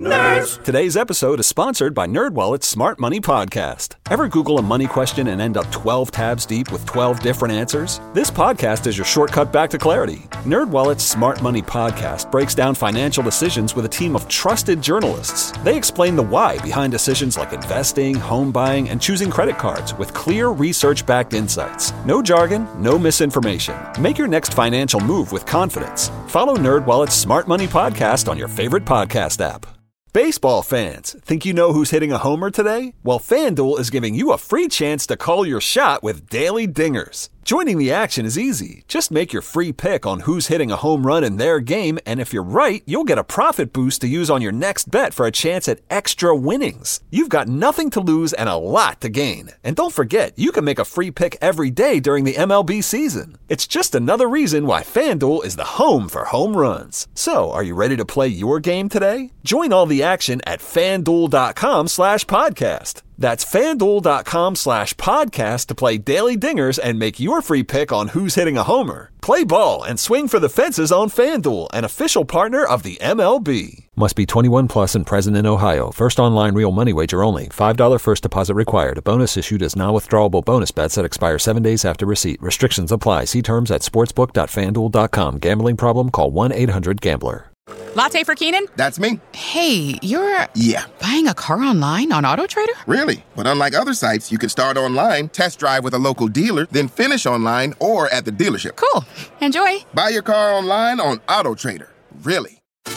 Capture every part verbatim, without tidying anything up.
Nerds! Today's episode is sponsored by NerdWallet's Smart Money Podcast. Ever Google a money question and end up twelve tabs deep with twelve different answers? This podcast is your shortcut back to clarity. NerdWallet's Smart Money Podcast breaks down financial decisions with a team of trusted journalists. They explain the why behind decisions like investing, home buying, and choosing credit cards with clear research-backed insights. No jargon, no misinformation. Make your next financial move with confidence. Follow NerdWallet's Smart Money Podcast on your favorite podcast app. Baseball fans, think you know who's hitting a homer today? Well, FanDuel is giving you a free chance to call your shot with Daily Dingers. Joining the action is easy. Just make your free pick on who's hitting a home run in their game, and if you're right, you'll get a profit boost to use on your next bet for a chance at extra winnings. You've got nothing to lose and a lot to gain. And don't forget, you can make a free pick every day during the M L B season. It's just another reason why FanDuel is the home for home runs. So, are you ready to play your game today? Join all the action at FanDuel.com slash podcast. That's FanDuel.com slash podcast to play Daily Dingers and make your free pick on who's hitting a homer. Play ball and swing for the fences on FanDuel, an official partner of the M L B. Must be twenty-one plus and present in Ohio. First online real money wager only. five dollars first deposit required. A bonus issued as non-withdrawable bonus bets that expire seven days after receipt. Restrictions apply. See terms at sportsbook dot fan duel dot com. Gambling problem? Call one eight hundred gambler. Latte for Keenan? That's me. Hey, you're... Yeah. Buying a car online on AutoTrader? Really? But unlike other sites, you can start online, test drive with a local dealer, then finish online or at the dealership. Cool. Enjoy. Buy your car online on AutoTrader. Really.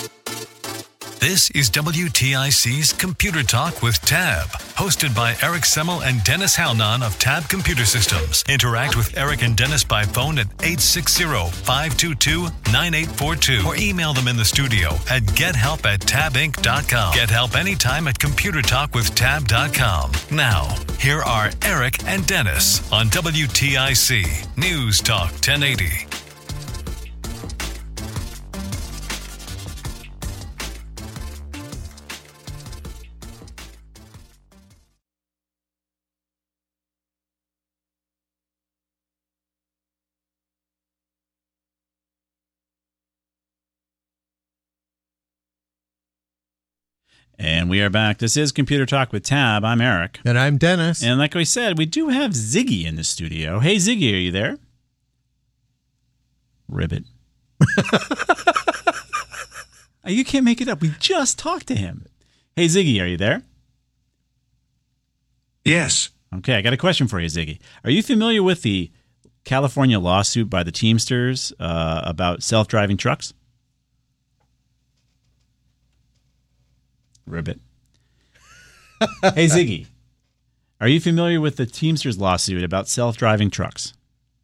This is W T I C's Computer Talk with Tab, hosted by Eric Semmel and Dennis Halnan of Tab Computer Systems. Interact with Eric and Dennis by phone at eight six zero, five two two, nine eight four two or email them in the studio at gethelp at tab inc dot com. Get help anytime at computer talk with tab dot com. Now, here are Eric and Dennis on W T I C News Talk ten eighty. And we are back. This is Computer Talk with Tab. I'm Eric. And I'm Dennis. And like we said, we do have Ziggy in the studio. Hey, Ziggy, are you there? Ribbit. You can't make it up. We just talked to him. Hey, Ziggy, are you there? Yes. Okay, I got a question for you, Ziggy. Are you familiar with the California lawsuit by the Teamsters uh, about self-driving trucks? Ribbit. Hey, Ziggy, are you familiar with the Teamsters lawsuit about self-driving trucks?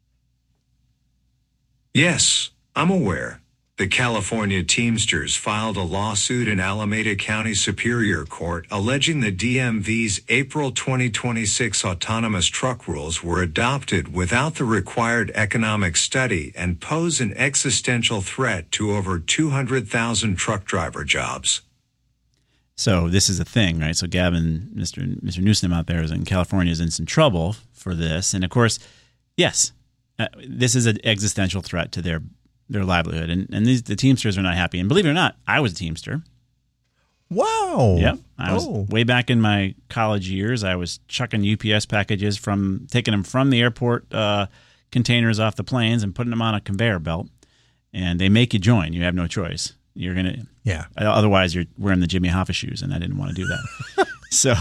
Yes, I'm aware. The California Teamsters filed a lawsuit in Alameda County Superior Court alleging the D M V's April twenty twenty-six autonomous truck rules were adopted without the required economic study and pose an existential threat to over two hundred thousand truck driver jobs. So this is a thing, right? So Gavin, Mister Mister Newsom out there is in California is in some trouble for this. And of course, yes, uh, this is an existential threat to their their livelihood. And and these the Teamsters are not happy. And believe it or not, I was a Teamster. Wow. Yep. I was oh. way back in my college years. I was chucking U P S packages from taking them from the airport uh, containers off the planes and putting them on a conveyor belt. And they make you join. You have no choice. You're going to, yeah. Otherwise, you're wearing the Jimmy Hoffa shoes, and I didn't want to do that. so,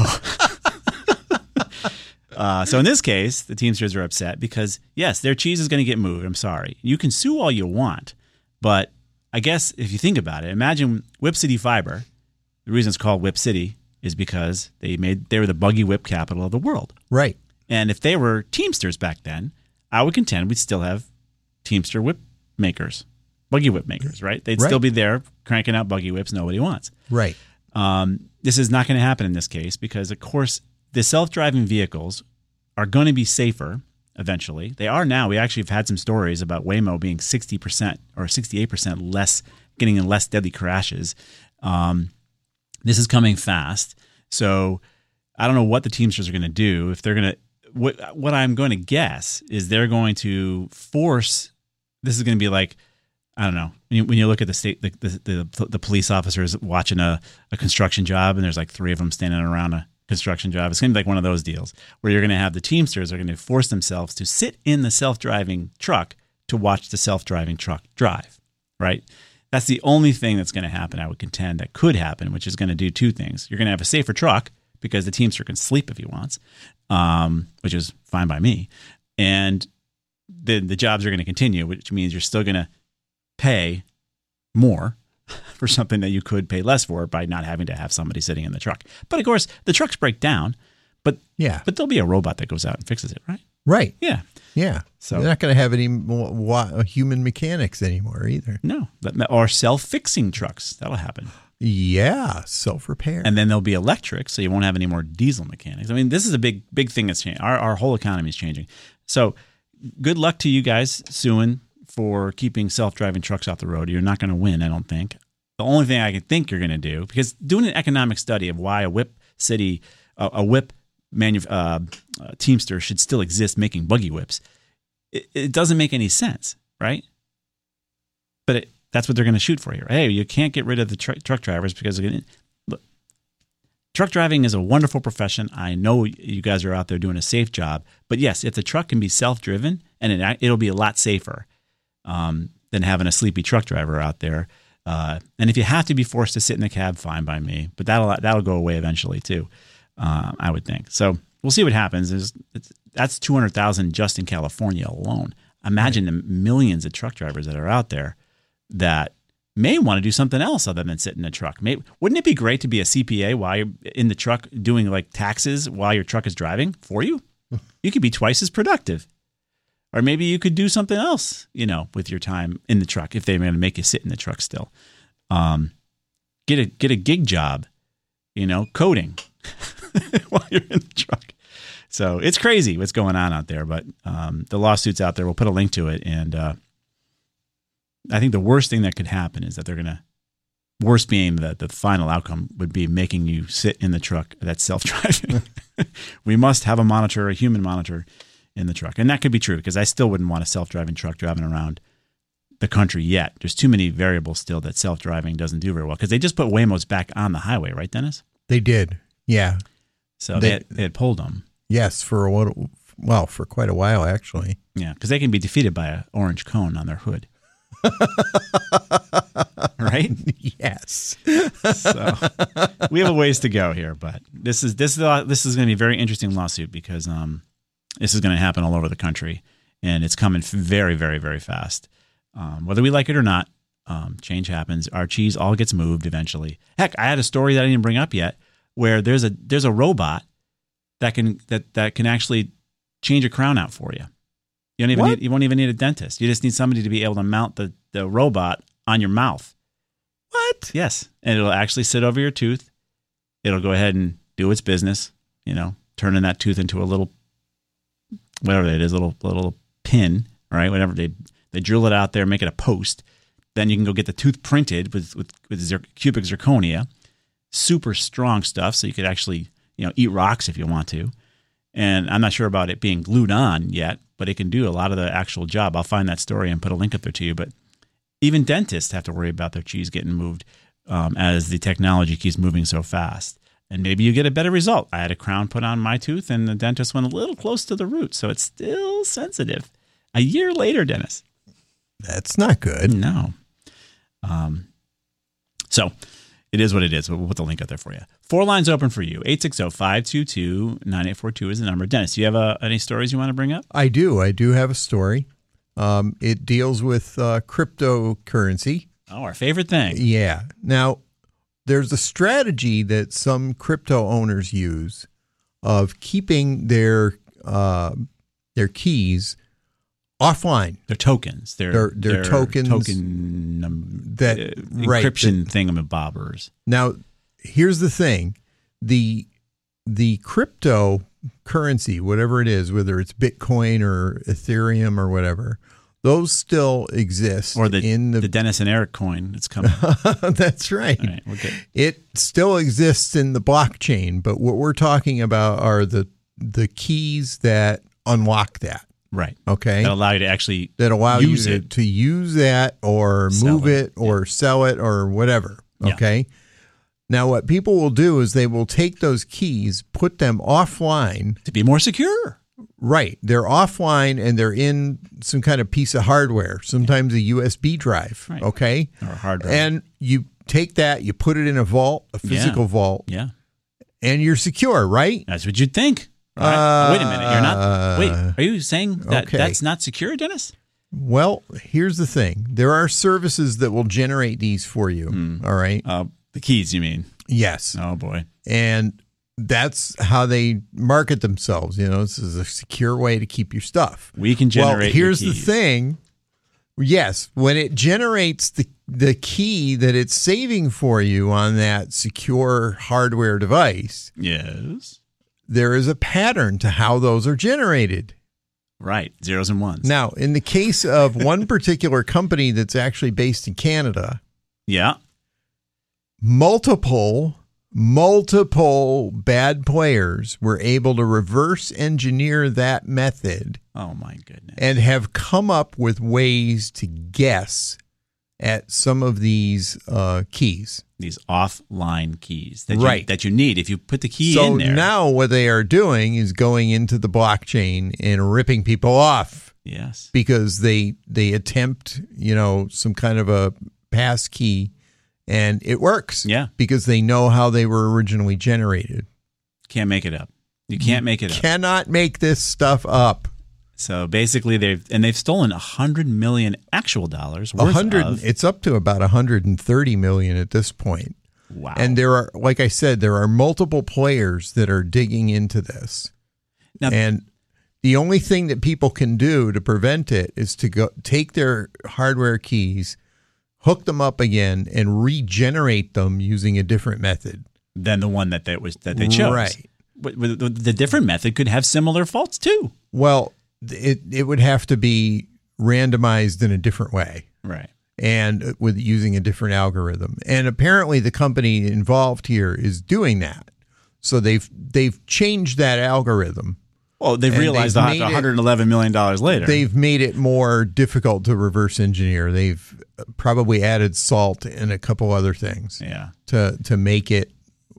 uh, so in this case, the Teamsters are upset because, yes, their cheese is going to get moved. I'm sorry. You can sue all you want, but I guess if you think about it, imagine Whip City Fiber. The reason it's called Whip City is because they made they were the buggy whip capital of the world. Right. And if they were Teamsters back then, I would contend we'd still have Teamster whip makers. Buggy whip makers, right? They'd right. still be there cranking out buggy whips nobody wants. Right. Um, this is not going to happen in this case because, of course, the self-driving vehicles are going to be safer eventually. They are now. We actually have had some stories about Waymo being sixty percent or sixty-eight percent less, getting in less deadly crashes. Um, this is coming fast. So I don't know what the Teamsters are going to do. If they're going to, what, what I'm going to guess is they're going to force, this is going to be like, I don't know. When you, when you look at the state, the, the, the, the police officers watching a, a construction job, and there's like three of them standing around a construction job, it's going to be like one of those deals where you're going to have the Teamsters are going to force themselves to sit in the self-driving truck to watch the self-driving truck drive, right? That's the only thing that's going to happen, I would contend, that could happen, which is going to do two things. You're going to have a safer truck because the Teamster can sleep if he wants, um, which is fine by me. And the, the jobs are going to continue, which means you're still going to pay more for something that you could pay less for by not having to have somebody sitting in the truck. But of course, the trucks break down, but yeah, but there'll be a robot that goes out and fixes it, right? Right. Yeah. Yeah. So they're not going to have any more wa- human mechanics anymore either. No, or self-fixing trucks. That'll happen. Yeah, self-repair. And then there'll be electric, so you won't have any more diesel mechanics. I mean, this is a big, big thing that's changing. Our, our whole economy is changing. So good luck to you guys suing for keeping self-driving trucks off the road. You're not going to win, I don't think. The only thing I can think you're going to do, because doing an economic study of why a whip city, uh, a whip manu- uh, uh, Teamster should still exist making buggy whips, it, it doesn't make any sense, right? But it, that's what they're going to shoot for here. Hey, you can't get rid of the tr- truck drivers because of it. Look, truck driving is a wonderful profession. I know you guys are out there doing a safe job. But yes, if the truck can be self-driven, and it, it'll be a lot safer um, than having a sleepy truck driver out there. Uh, and if you have to be forced to sit in the cab, fine by me. But that'll that'll go away eventually too, uh, I would think. So we'll see what happens. It's, it's, that's two hundred thousand just in California alone. Imagine right. the millions of truck drivers that are out there that may want to do something else other than sit in a truck. Maybe, wouldn't it be great to be a C P A while you're in the truck doing like taxes while your truck is driving for you? You could be twice as productive. Or maybe you could do something else, you know, with your time in the truck if they're going to make you sit in the truck still. Um, get a get a gig job, you know, coding while you're in the truck. So it's crazy what's going on out there. But um, the lawsuit's out there. We'll put a link to it. And uh, I think the worst thing that could happen is that they're going to, worst being that the final outcome would be making you sit in the truck that's self-driving. We must have a monitor, a human monitor in the truck. And that could be true because I still wouldn't want a self-driving truck driving around the country yet. There's too many variables still that self-driving doesn't do very well because they just put Waymos back on the highway, right, Dennis? They did. Yeah. So they, they, had, they had pulled them. Yes, for a while, well, for quite a while, actually. Yeah, because they can be defeated by an orange cone on their hood. Right? Yes. So we have a ways to go here, but this is this is this is going to be a very interesting lawsuit because um, this is going to happen all over the country, and it's coming very, very, very fast. Um, whether we like it or not, um, change happens. Our cheese all gets moved eventually. Heck, I had a story that I didn't bring up yet, where there's a there's a robot that can that that can actually change a crown out for you. You don't even need, you won't even need a dentist. You just need somebody to be able to mount the, the robot on your mouth. What? Yes. And it'll actually sit over your tooth. It'll go ahead and do its business, you know, turning that tooth into a little, whatever it is, little little pin, right? Whatever. They they drill it out there, make it a post. Then you can go get the tooth printed with, with, with zir- cubic zirconia. Super strong stuff, so you could actually, you know, eat rocks if you want to. And I'm not sure about it being glued on yet, but it can do a lot of the actual job. I'll find that story and put a link up there to you. But even dentists have to worry about their cheese getting moved um, as the technology keeps moving so fast. And maybe you get a better result. I had a crown put on my tooth, and the dentist went a little close to the root, so it's still sensitive. A year later, Dennis. That's not good. No. Um. So it is what it is. We'll put the link out there for you. Four lines open for you. eight six zero, five two two, nine eight four two is the number. Dennis, do you have uh, any stories you want to bring up? I do. I do have a story. Um, it deals with uh, cryptocurrency. Oh, our favorite thing. Yeah. Now, there's a strategy that some crypto owners use of keeping their uh, their keys offline. They're tokens. They're, they're, they're, they're tokens. Token um, that, uh, right, encryption that, thingamabobbers. Now, here's the thing. The the cryptocurrency, whatever it is, whether it's Bitcoin or Ethereum or whatever, those still exist. Or the, in the, the Dennis and Eric coin that's coming. That's right. All right, we're good. It still exists in the blockchain, but what we're talking about are the the keys that unlock that. Right. Okay. That allow you to actually that allow use you to, it. to use that or Sell move it. it, or Yeah. sell it or whatever. Yeah. Okay. Now, what people will do is they will take those keys, put them offline. To be more secure. Right. They're offline and they're in some kind of piece of hardware, sometimes a U S B drive. Right. Okay. Or a hard drive. And you take that, you put it in a vault, a physical Yeah. vault, Yeah. and you're secure, right? That's what you'd think. All right. Uh, Wait a minute. You're not. Wait. Are you saying that okay. that's not secure, Dennis? Well, here's the thing. There are services that will generate these for you. Hmm. All right. Uh, the keys, you mean? Yes. Oh boy. And that's how they market themselves. You know, this is a secure way to keep your stuff. We can generate. Well, here's your the keys. thing. Yes, when it generates the the key that it's saving for you on that secure hardware device, Yes. there is a pattern to how those are generated. Right. Zeros and ones. Now, in the case of one particular company that's actually based in Canada, Yeah. multiple, multiple bad players were able to reverse engineer that method Oh my goodness. and have come up with ways to guess at some of these uh, keys. These offline keys that Right. you, that you need if you put the key So in there. now what they are doing is going into the blockchain and ripping people off Yes. because they they attempt, you know, some kind of a pass key and it works. Yeah. Because they know how they were originally generated. Can't make it up. You can't make it up. Cannot make this stuff up. So basically, they've and they've stolen a hundred million actual dollars A worth hundred. of. It's up to about a hundred and thirty million at this point. Wow. And there are, like I said, there are multiple players that are digging into this. Now- and the only thing that people can do to prevent it is to go take their hardware keys, hook them up again, and regenerate them using a different method. than the one that they was that they chose. Right. But but the, the different method could have similar faults too. Well, it it would have to be randomized in a different way. Right. And with using a different algorithm. And apparently the company involved here is doing that. So they've they've changed that algorithm. Well, they've And realized they've that made it- one hundred eleven million dollars later. They've made it more difficult to reverse engineer. They've probably added salt and a couple other things yeah. to to make it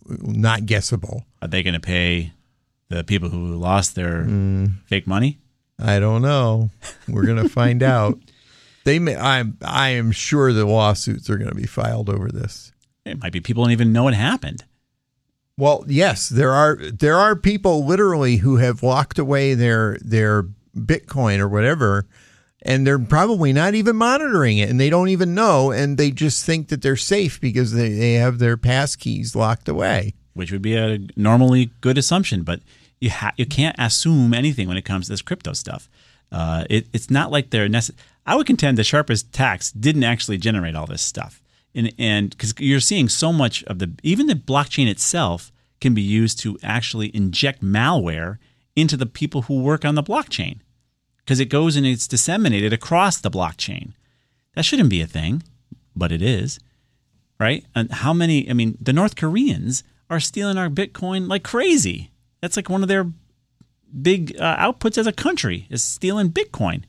not guessable. Are they going to pay the people who lost their Mm. fake money? I don't know. We're going to find out. They may, I'm I am sure the lawsuits are going to be filed over this. It might be people don't even know it happened. Well, yes, there are there are people literally who have locked away their their Bitcoin or whatever, and they're probably not even monitoring it, and they don't even know, and they just think that they're safe because they, they have their pass keys locked away. Which would be a normally good assumption, but you ha- you can't assume anything when it comes to this crypto stuff. Uh, it, it's not like they're necessary. I would contend the sharpest tax didn't actually generate all this stuff, and and because you're seeing so much of the even the blockchain itself can be used to actually inject malware into the people who work on the blockchain, because it goes and it's disseminated across the blockchain. That shouldn't be a thing, but it is, right? And how many? I mean, the North Koreans are stealing our Bitcoin like crazy. That's like one of their big uh, outputs as a country is stealing Bitcoin.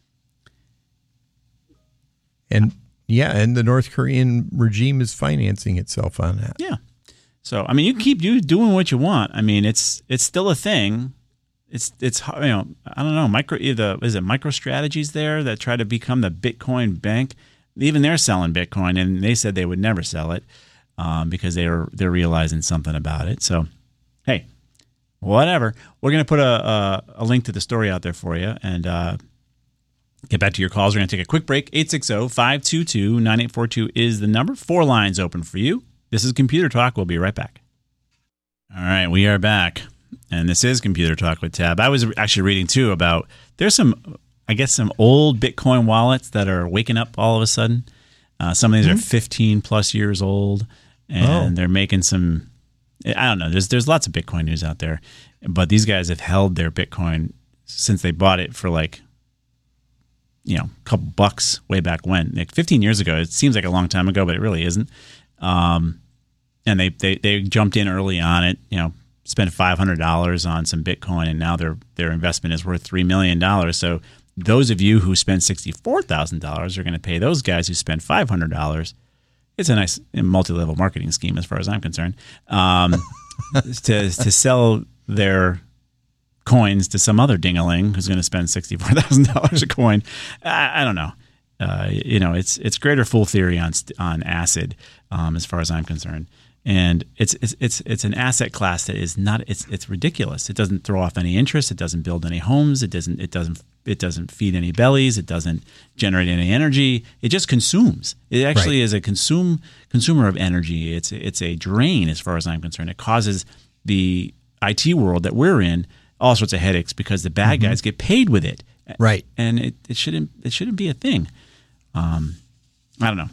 And yeah, and the North Korean regime is financing itself on that. Yeah. So I mean, you keep you doing what you want. I mean, it's it's still a thing. It's it's you know I don't know micro the is it MicroStrategies there that try to become the Bitcoin bank. Even they're selling Bitcoin, and they said they would never sell it um, because they're they're realizing something about it. So hey, whatever. We're gonna put a a, a link to the story out there for you, and uh, get back to your calls. We're gonna take a quick break. eight six zero, five two two, nine eight four two is the number. Four lines open for you. This is Computer Talk. We'll be right back. All right, we are back. And this is Computer Talk with Tab. I was actually reading, too, about there's some, I guess, some old Bitcoin wallets that are waking up all of a sudden. Uh, some of these mm-hmm. are fifteen plus years old, and oh. they're making some, I don't know, there's there's lots of Bitcoin news out there. But these guys have held their Bitcoin since they bought it for like, you know, a couple bucks way back when. Like fifteen years ago, it seems like a long time ago, but it really isn't. Um, and they, they, they jumped in early on it, you know, spent five hundred dollars on some Bitcoin, and now their their investment is worth three million dollars. So those of you who spend sixty-four thousand dollars are going to pay those guys who spend five hundred dollars. It's a nice multi-level marketing scheme as far as I'm concerned, um, to to sell their coins to some other ding-a-ling who's going to spend sixty-four thousand dollars a coin. I, I don't know. Uh, you know, it's it's greater fool theory on on acid, um, as far as I'm concerned. And it's it's it's it's an asset class that is not it's it's ridiculous. It doesn't throw off any interest. It doesn't build any homes. It doesn't it doesn't it doesn't feed any bellies. It doesn't generate any energy. It just consumes. It actually Right. is a consume consumer of energy. It's it's a drain as far as I'm concerned. It causes the I T world that we're in all sorts of headaches because the bad Mm-hmm. guys get paid with it. Right. And it, it shouldn't it shouldn't be a thing. Um, I don't know.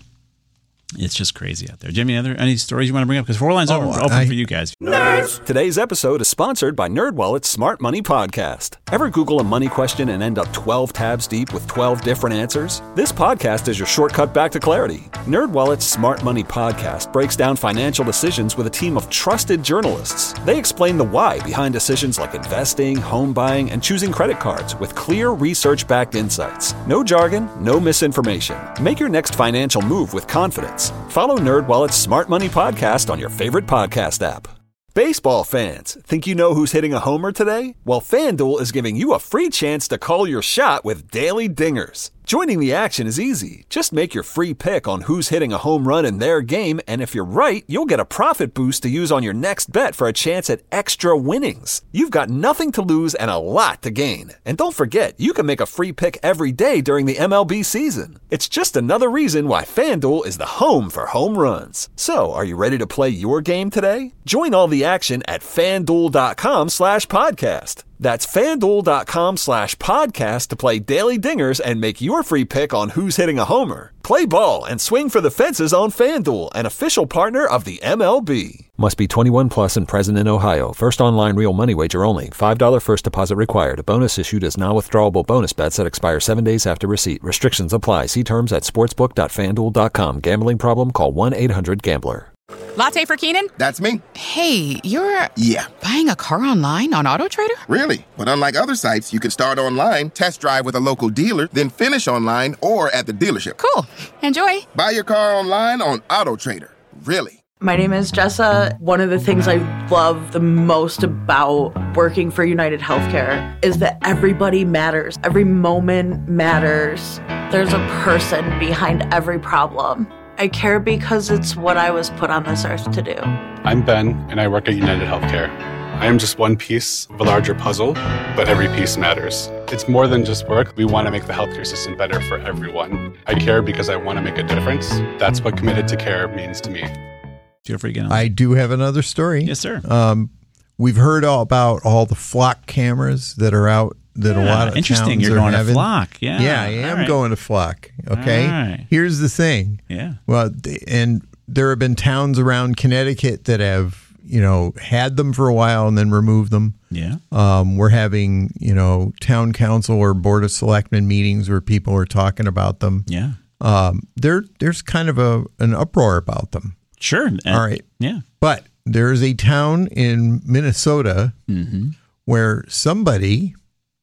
It's just crazy out there. Jimmy, other any stories you want to bring up? Because Four Lines Oh, open, open I- for you guys. Today's episode is sponsored by NerdWallet's Smart Money Podcast. Ever Google a money question and end up twelve tabs deep with twelve different answers? This podcast is your shortcut back to clarity. NerdWallet's Smart Money Podcast breaks down financial decisions with a team of trusted journalists. They explain the why behind decisions like investing, home buying, and choosing credit cards with clear research-backed insights. No jargon, no misinformation. Make your next financial move with confidence. Follow NerdWallet's Smart Money Podcast on your favorite podcast app. Baseball fans, think you know who's hitting a homer today? Well, FanDuel is giving you a free chance to call your shot with Daily Dingers. Joining the action is easy. Just make your free pick on who's hitting a home run in their game, and if you're right, you'll get a profit boost to use on your next bet for a chance at extra winnings. You've got nothing to lose and a lot to gain. And don't forget, you can make a free pick every day during the M L B season. It's just another reason why FanDuel is the home for home runs. So, are you ready to play your game today? Join all the action at FanDuel.com slash podcast. That's FanDuel.com slash podcast to play Daily Dingers and make your free pick on who's hitting a homer. Play ball and swing for the fences on FanDuel, an official partner of the M L B. Must be twenty-one plus and present in Ohio. First online real money wager only. five dollars first deposit required. Bonus issued as non-withdrawable bonus bets that expire seven days after receipt. Restrictions apply. See terms at sportsbook dot fan duel dot com. Gambling problem? Call one eight hundred gambler. Latte for Keenan? That's me. Hey, you're Yeah. buying a car online on AutoTrader? Really? But unlike other sites, you can start online, test drive with a local dealer, then finish online or at the dealership. Cool. Enjoy. Buy your car online on AutoTrader. Really? My name is Jessa. One of the things I love the most about working for United Healthcare is that everybody matters. Every moment matters. There's a person behind every problem. I care because it's what I was put on this earth to do. I'm Ben, and I work at United Healthcare. I am just one piece of a larger puzzle, but every piece matters. It's more than just work. We want to make the healthcare system better for everyone. I care because I want to make a difference. That's what committed to care means to me. Feel free to get on. I do have another story. Yes, sir. Um, we've heard all about all the flock cameras that are out that a Yeah, lot of interesting. towns You're are going to having. Flock. Yeah. Yeah, I am All right. going to Flock. Okay. All right. Here's the thing. Yeah. Well, th- and there have been towns around Connecticut that have, you know, had them for a while and then removed them. Yeah. Um, we're having, you know, town council or board of selectmen meetings where people are talking about them. Yeah. Um, there, there's kind of a an uproar about them. Sure. All right. Yeah. But there is a town in Minnesota Mm-hmm. where somebody,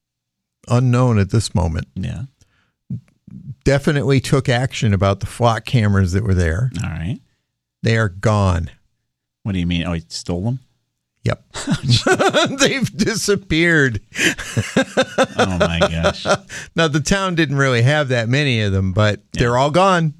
unknown at this moment, Yeah. definitely took action about the flock cameras that were there. All right. They are gone. What do you mean? Oh, he stole them? Yep. They've disappeared. Oh, my gosh. Now, the town didn't really have that many of them, but they're all gone.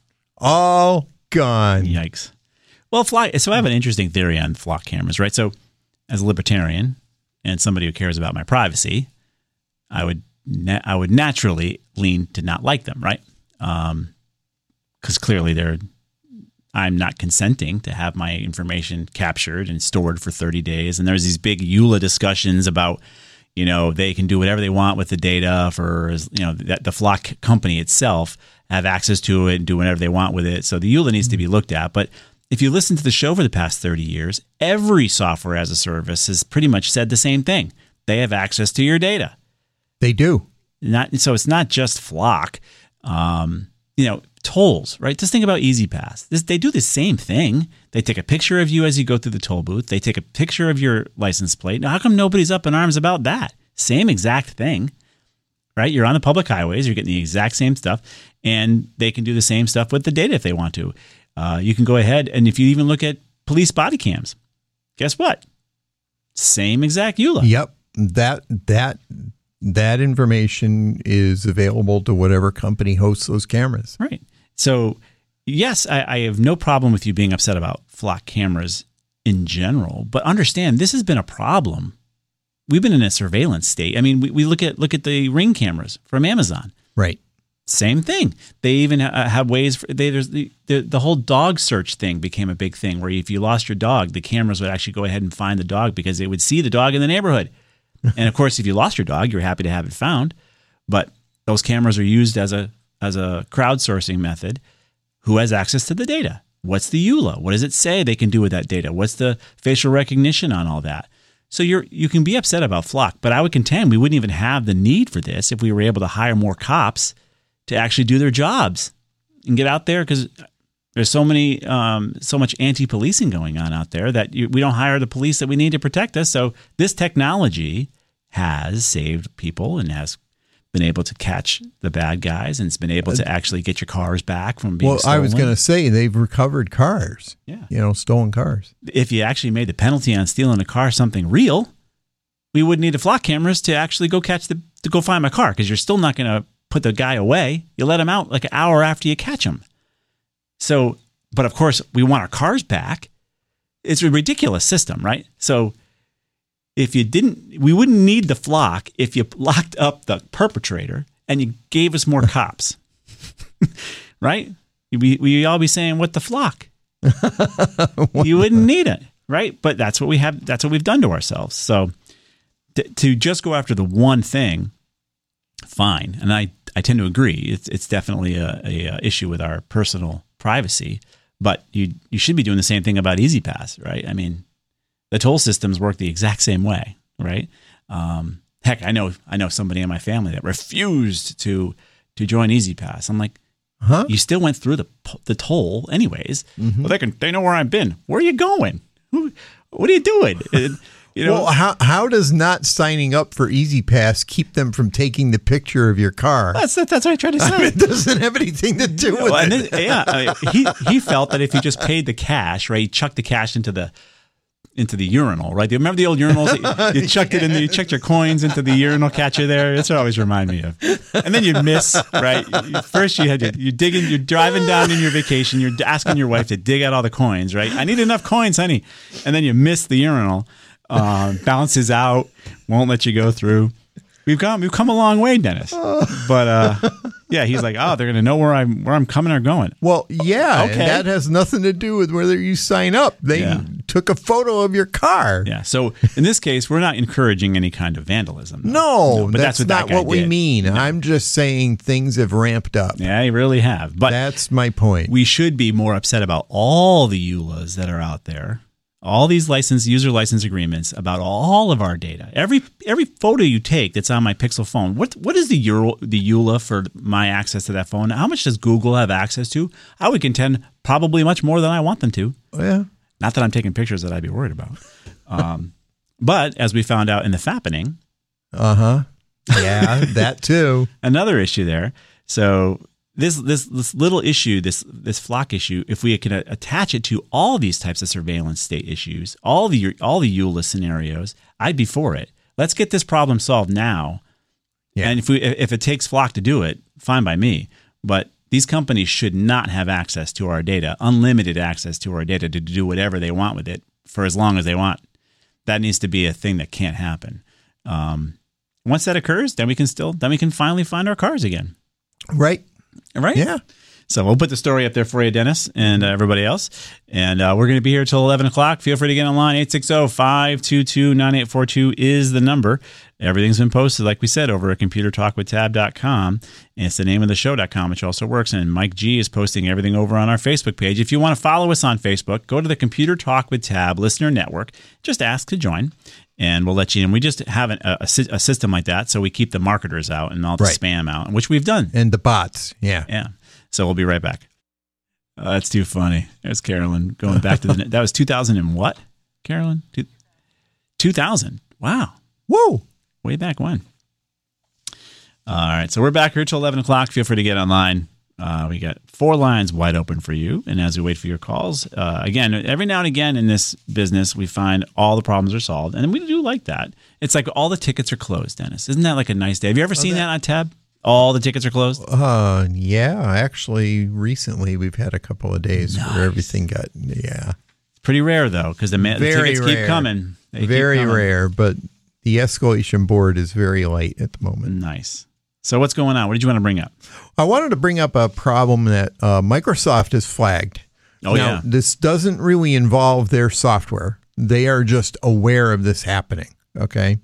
All gone. Yikes. Well, fly. So I have an interesting theory on flock cameras, right? So as a libertarian and somebody who cares about my privacy, I would na- I would naturally lean to not like them, right? Um, because clearly they're I'm not consenting to have my information captured and stored for thirty days. And there's these big E U L A discussions about, you know, they can do whatever they want with the data for, you know, that the Flock company itself have access to it and do whatever they want with it. So the E U L A needs to be looked at. But if you listen to the show for the past thirty years, every software as a service has pretty much said the same thing. They have access to your data. They do. Not so it's not just Flock. Um, you know, tolls, right? Just think about Easy Pass. This, they do the same thing. They take a picture of you as you go through the toll booth. They take a picture of your license plate. Now, how come nobody's up in arms about that? Same exact thing, right? You're on the public highways. You're getting the exact same stuff. And they can do the same stuff with the data if they want to. Uh, you can go ahead, and if you even look at police body cams, guess what? Same exact E U L A. Yep. That, that, that information is available to whatever company hosts those cameras. Right. So, yes, I, I have no problem with you being upset about flock cameras in general, but understand this has been a problem. We've been in a surveillance state. I mean, we, we look at look at the Ring cameras from Amazon. Right. Same thing. They even uh, have ways. For, they, there's the, the the whole dog search thing became a big thing, where if you lost your dog, the cameras would actually go ahead and find the dog because they would see the dog in the neighborhood. And of course, if you lost your dog, you're happy to have it found. But those cameras are used as a as a crowdsourcing method. Who has access to the data? What's the E U L A? What does it say they can do with that data? What's the facial recognition on all that? So you're you can be upset about Flock, but I would contend we wouldn't even have the need for this if we were able to hire more cops to actually do their jobs and get out there, because there's so many um, so much anti-policing going on out there that you, we don't hire the police that we need to protect us. So this technology has saved people and has been able to catch the bad guys, and it's been able to actually get your cars back from being well, stolen. I was going to say they've recovered cars. Yeah. You know, stolen cars. If you actually made the penalty on stealing a car something real, we wouldn't need the flock cameras to actually go catch the to go find my car, because you're still not going to put the guy away. You let him out like an hour after you catch him. So, but of course, we want our cars back. It's a ridiculous system, right? So if you didn't, we wouldn't need the flock if you locked up the perpetrator and you gave us more cops, right? We we all be saying, "What the flock?" You wouldn't need it, right? But that's what we have. That's what we've done to ourselves. So to, to just go after the one thing, fine. And I, I tend to agree. It's it's definitely a, a, a issue with our personal privacy. But you you should be doing the same thing about Easy Pass, right? I mean, the toll systems work the exact same way, right? Um, heck, I know I know somebody in my family that refused to to join Easy Pass. I'm like, huh? You still went through the the toll anyways. Mm-hmm. Well, they can they know where I've been. Where are you going? Who, what are you doing? You know, well, how how does not signing up for Easy Pass keep them from taking the picture of your car? That's that's what I tried to say. I mean, it doesn't have anything to do with well, it. Then, yeah, I mean, he he felt that if he just paid the cash, right, he chucked the cash into the into the urinal, right? Do you remember the old urinals? You, you chucked it in, the, you chucked your coins into the urinal catcher there. That's what it always remind me of. And then you miss, right? First you had to, you're digging, you're driving down in your vacation, you're asking your wife to dig out all the coins, right? I need enough coins, honey. And then you miss the urinal, uh, bounces out, won't let you go through. We've come, we've come a long way, Dennis. But uh, yeah, he's like, oh, they're gonna know where I'm, where I'm coming or going. Well, yeah, okay. And that has nothing to do with whether you sign up. They Yeah. took a photo of your car. Yeah. So in this case, we're not encouraging any kind of vandalism. though. No, No, but that's, that's what not that guy what we did. mean. No. I'm just saying things have ramped up. Yeah, you really have. But That's my point. we should be more upset about all the E U L As that are out there, all these license user license agreements about all of our data. Every every photo you take that's on my Pixel phone, what what is the Euro, the E U L A for my access to that phone? How much does Google have access to? I would contend probably much more than I want them to. Oh, yeah. Not that I'm taking pictures that I'd be worried about. Um, but as we found out in the fappening, Uh huh. Yeah, that too. another issue there. So this this this little issue, this this flock issue, if we can attach it to all these types of surveillance state issues, all the all the E U L A scenarios, I'd be for it. Let's get this problem solved now. Yeah. And if we if it takes Flock to do it, fine by me. But these companies should not have access to our data, unlimited access to our data to do whatever they want with it for as long as they want. That needs to be a thing that can't happen. Um, once that occurs, then we can still then we can finally find our cars again. Right. Right? Yeah. So we'll put the story up there for you, Dennis, and uh, everybody else. And uh, we're going to be here till eleven o'clock. Feel free to get online. eight six zero, five two two, nine eight four two is the number. Everything's been posted, like we said, over at computer talk with tab dot com. And it's the name of the show dot com, which also works. And Mike G is posting everything over on our Facebook page. If you want to follow us on Facebook, go to the Computer Talk with Tab Listener Network. Just ask to join, and we'll let you in. We just have an, a, a system like that, so we keep the marketers out and all the Right. spam out, which we've done. And the bots. Yeah. Yeah. So we'll be right back. Oh, that's too funny. There's Carolyn going back to the. That was two thousand and what, Carolyn? two thousand. Wow. Whoa. Way back when. All right. So we're back here till eleven o'clock. Feel free to get online. Uh, we got four lines wide open for you. And as we wait for your calls, uh, again, every now and again in this business, we find all the problems are solved. And we do like that. It's like all the tickets are closed, Dennis. Isn't that like a nice day? Have you ever oh, seen that, that on Tab? All the tickets are closed? Uh, yeah. Actually, recently we've had a couple of days nice. where everything got, yeah. It's pretty rare, though, because the, the tickets rare. keep coming. They very keep coming. rare, but the escalation board is very light at the moment. Nice. So what's going on? What did you want to bring up? I wanted to bring up a problem that uh, Microsoft has flagged. Oh, now, yeah. This doesn't really involve their software. They are just aware of this happening, okay?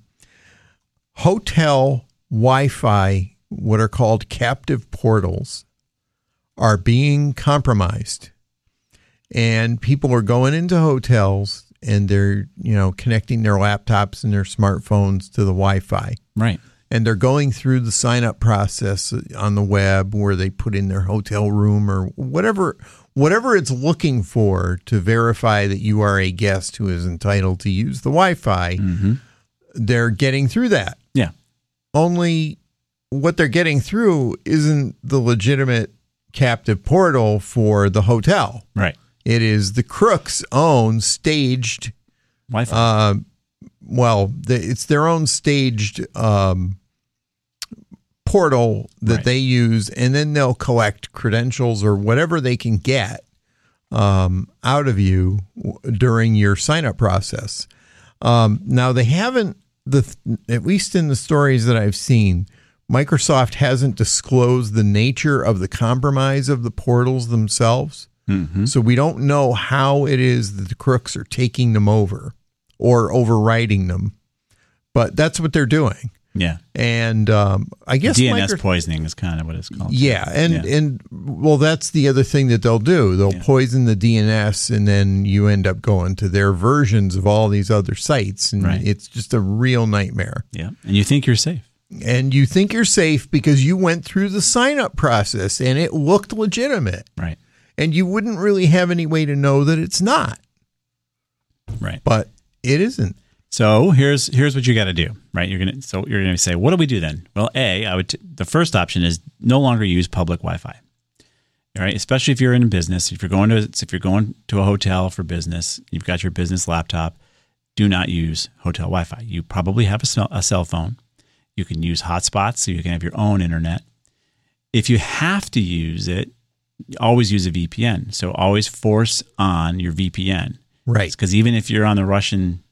Hotel Wi-Fi, what are called captive portals, are being compromised. And people are going into hotels and they're, you know, connecting their laptops and their smartphones to the Wi-Fi. Right. And they're going through the sign-up process on the web where they put in their hotel room or whatever whatever it's looking for to verify that you are a guest who is entitled to use the Wi-Fi. Mm-hmm. They're getting through that. Yeah. Only what they're getting through isn't the legitimate captive portal for the hotel. Right. It is the crook's own staged Wi-Fi. Uh, well, the, it's their own staged um, portal that right. they use, and then they'll collect credentials or whatever they can get um, out of you during your sign-up process. Um, now, they haven't, the at least in the stories that I've seen, Microsoft hasn't disclosed the nature of the compromise of the portals themselves. Mm-hmm. So we don't know how it is that the crooks are taking them over or overriding them. But that's what they're doing. Yeah. And um, I guess D N S micro- poisoning is kind of what it's called. Yeah. And, yeah. and well, that's the other thing that they'll do. They'll yeah. poison the D N S, and then you end up going to their versions of all these other sites. And right. it's just a real nightmare. Yeah. And you think you're safe. And you think you're safe because you went through the sign-up process and it looked legitimate. Right. And you wouldn't really have any way to know that it's not. Right. But it isn't. So here's here's what you got to do, right? You're gonna so you're gonna say, what do we do then? Well, a I would t- the first option is no longer use public Wi-Fi. All right, especially if you're in a business, if you're going to if you're going to a hotel for business, you've got your business laptop. Do not use hotel Wi-Fi. You probably have a, sm- a cell phone. You can use hotspots, so you can have your own internet. If you have to use it, always use a V P N. So always force on your V P N. Right. Because even if you're on the Russian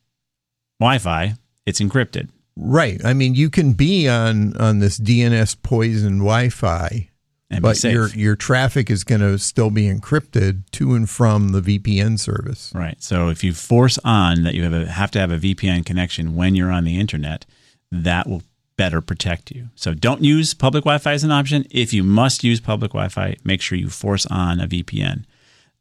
Wi-Fi, it's encrypted. Right. I mean, you can be on, on this D N S poisoned Wi-Fi, and but your your traffic is going to still be encrypted to and from the V P N service. Right. So if you force on that you have a, have to have a V P N connection when you're on the internet, that will better protect you. So don't use public Wi-Fi as an option. If you must use public Wi-Fi, make sure you force on a V P N.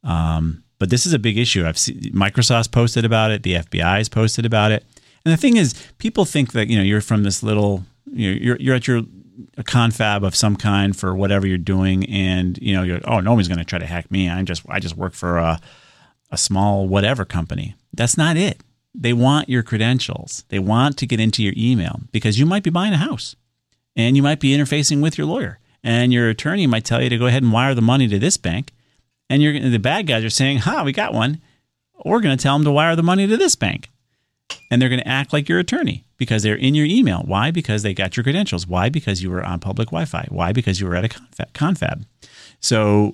Um, but this is a big issue. I've seen Microsoft's posted about it. The F B I has posted about it. And the thing is, people think that, you know, you're from this little, you know, you're you're at your a confab of some kind for whatever you're doing, and you know, you're oh, nobody's going to try to hack me. I just I just work for a a small whatever company. That's not it. They want your credentials. They want to get into your email because you might be buying a house, and you might be interfacing with your lawyer, and your attorney might tell you to go ahead and wire the money to this bank, and you're the bad guys are saying, "Ha, we got one. We're going to tell them to wire the money to this bank." And they're going to act like your attorney because they're in your email. Why? Because they got your credentials. Why? Because you were on public Wi-Fi. Why? Because you were at a confab. confab. So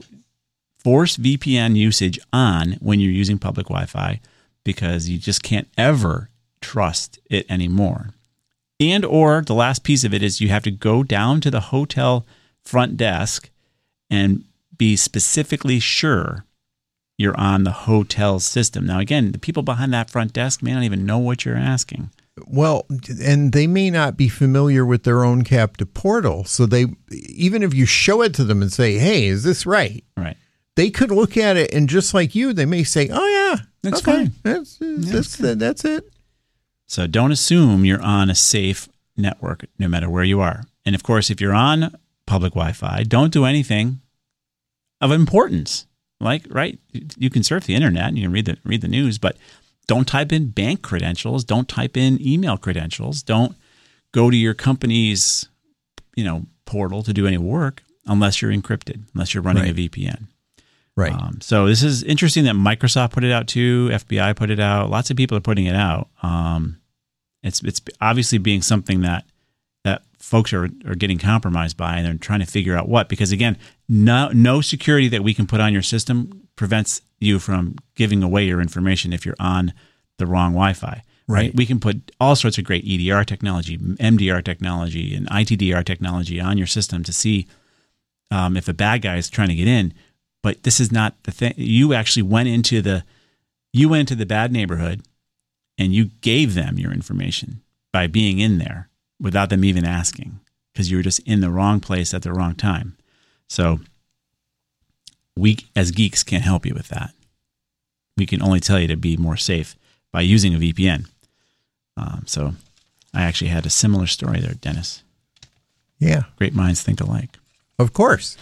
force V P N usage on when you're using public Wi-Fi because you just can't ever trust it anymore. And or the last piece of it is you have to go down to the hotel front desk and be specifically sure you're on the hotel system. Now, again, the people behind that front desk may not even know what you're asking. Well, and they may not be familiar with their own captive portal. So they, even if you show it to them and say, hey, is this right? Right. They could look at it and just like you, they may say, oh, yeah, that's okay, fine. That's, yeah, that's, that's, that's it. So don't assume you're on a safe network no matter where you are. And of course, if you're on public Wi-Fi, don't do anything of importance. Like, right, you can surf the internet and you can read the read the news, but don't type in bank credentials. Don't type in email credentials. Don't go to your company's, you know, portal to do any work unless you're encrypted, unless you're running Right. a V P N. Right. Um, so this is interesting that Microsoft put it out too. F B I put it out. Lots of people are putting it out. Um, it's it's obviously being something that that folks are, are getting compromised by, and they're trying to figure out what. Because again, no no security that we can put on your system prevents you from giving away your information if you're on the wrong Wi-Fi. Right? Right. We can put all sorts of great E D R technology, M D R technology, and I T D R technology on your system to see um, if a bad guy is trying to get in. But this is not the thing. You actually went into the you went into the bad neighborhood, and you gave them your information by being in there without them even asking, because you were just in the wrong place at the wrong time. So we as geeks can't help you with that. We can only tell you to be more safe by using a V P N. Um, so I actually had a similar story there, Dennis. Yeah. Great minds think alike. Of course.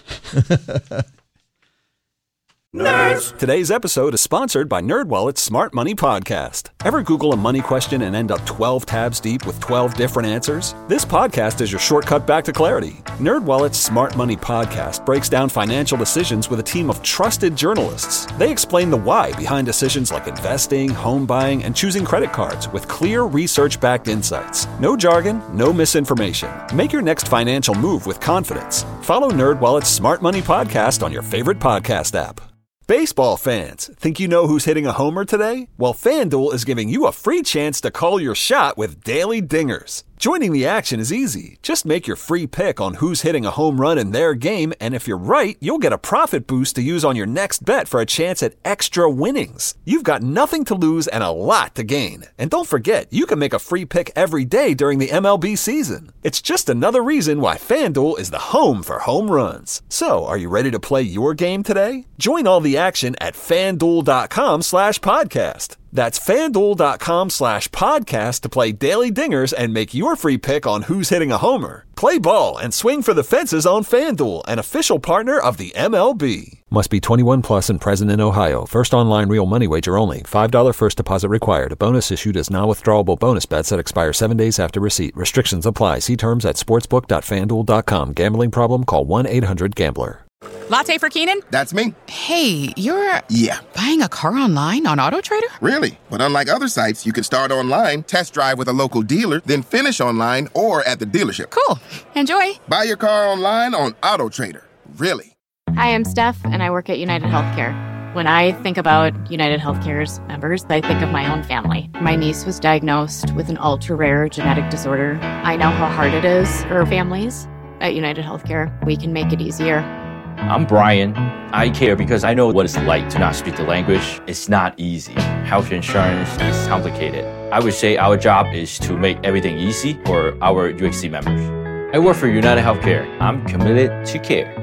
Nerds! Today's episode is sponsored by NerdWallet's Smart Money Podcast. Ever Google a money question and end up twelve tabs deep with twelve different answers? This podcast is your shortcut back to clarity. NerdWallet's Smart Money Podcast breaks down financial decisions with a team of trusted journalists. They explain the why behind decisions like investing, home buying, and choosing credit cards with clear research-backed insights. No jargon, no misinformation. Make your next financial move with confidence. Follow NerdWallet's Smart Money Podcast on your favorite podcast app. Baseball fans, think you know who's hitting a homer today? Well, FanDuel is giving you a free chance to call your shot with Daily Dingers. Joining the action is easy. Just make your free pick on who's hitting a home run in their game, and if you're right, you'll get a profit boost to use on your next bet for a chance at extra winnings. You've got nothing to lose and a lot to gain. And don't forget, you can make a free pick every day during the M L B season. It's just another reason why FanDuel is the home for home runs. So, are you ready to play your game today? Join all the action at FanDuel.com slash podcast. That's FanDuel.com slash podcast to play Daily Dingers and make your free pick on who's hitting a homer. Play ball and swing for the fences on FanDuel, an official partner of the M L B. Must be twenty-one plus and present in Ohio. First online real money wager only. five dollars first deposit required. A bonus issued as non-withdrawable bonus bets that expire seven days after receipt. Restrictions apply. See terms at sportsbook dot fan duel dot com. Gambling problem? Call one eight hundred gambler. Latte for Keenan? That's me. Hey, you're Yeah. buying a car online on AutoTrader? Really? But unlike other sites, you can start online, test drive with a local dealer, then finish online or at the dealership. Cool. Enjoy. Buy your car online on AutoTrader. Really? Hi, I'm Steph, and I work at United Healthcare. When I think about United Healthcare's members, I think of my own family. My niece was diagnosed with an ultra-rare genetic disorder. I know how hard it is for families. At United Healthcare, we can make it easier. I'm Brian. I care because I know what it's like to not speak the language. It's not easy. Health insurance is complicated. I would say our job is to make everything easy for our U H C members. I work for United Healthcare. I'm committed to care.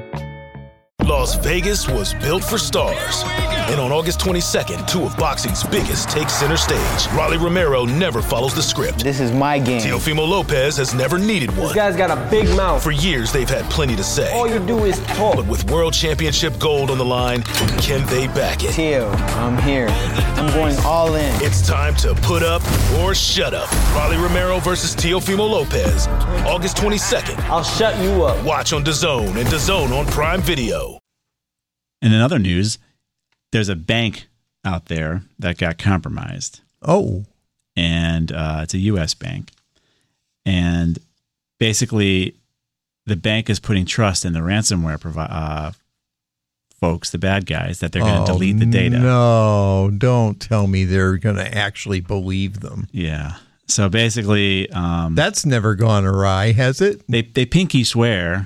Las Vegas was built for stars. And on August twenty-second, two of boxing's biggest take center stage. Rolly Romero never follows the script. This is my game. Teofimo Lopez has never needed one. This guy's got a big mouth. For years, they've had plenty to say. All you do is talk. But with World Championship gold on the line, can they back it? Teo, I'm here. I'm going all in. It's time to put up or shut up. Rolly Romero versus Teofimo Lopez. August twenty-second. I'll shut you up. Watch on DAZN and DAZN on Prime Video. And in other news, there's a bank out there that got compromised. Oh. And uh, it's a U S bank. And basically, the bank is putting trust in the ransomware provi- uh, folks, the bad guys, that they're going to oh, delete the data. No, don't tell me they're going to actually believe them. Yeah. So basically... Um, That's never gone awry, has it? They, they pinky swear